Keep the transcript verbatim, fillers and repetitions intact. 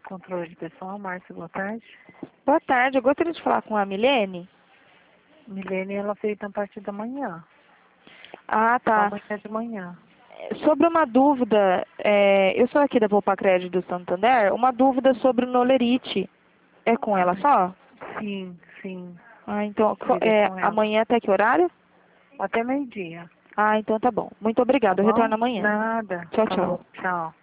Controle de pessoal, Márcia, boa tarde. Boa tarde, eu gostaria de falar com a Milene. Milene, ela veio a partir da manhã. Ah, tá. Amanhã de manhã. Sobre uma dúvida, é, eu sou aqui da Poupa Crédito do Santander, uma dúvida sobre o Nolerite. É com ela só? Sim, sim. Ah, então, co- Seria é, com ela. amanhã até que horário? Até meio-dia. Ah, então tá bom. Muito Tá obrigada, eu bom? retorno amanhã. Nada. Tchau, tchau. Falou. Tchau.